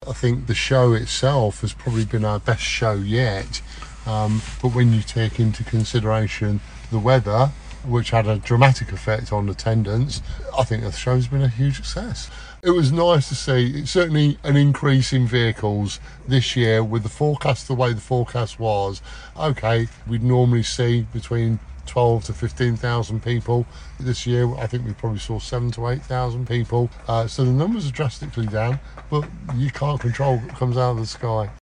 I think the show itself has probably been our best show yet. But when you take into consideration the weather, which had a dramatic effect on attendance, I think the show's been a huge success. It was nice to see, certainly an increase in vehicles this year with the forecast the way the forecast was. Okay, we'd normally see between 12 to 15,000 people. This year, I think we probably saw 7 to 8,000 people. So the numbers are drastically down, but you can't control what comes out of the sky.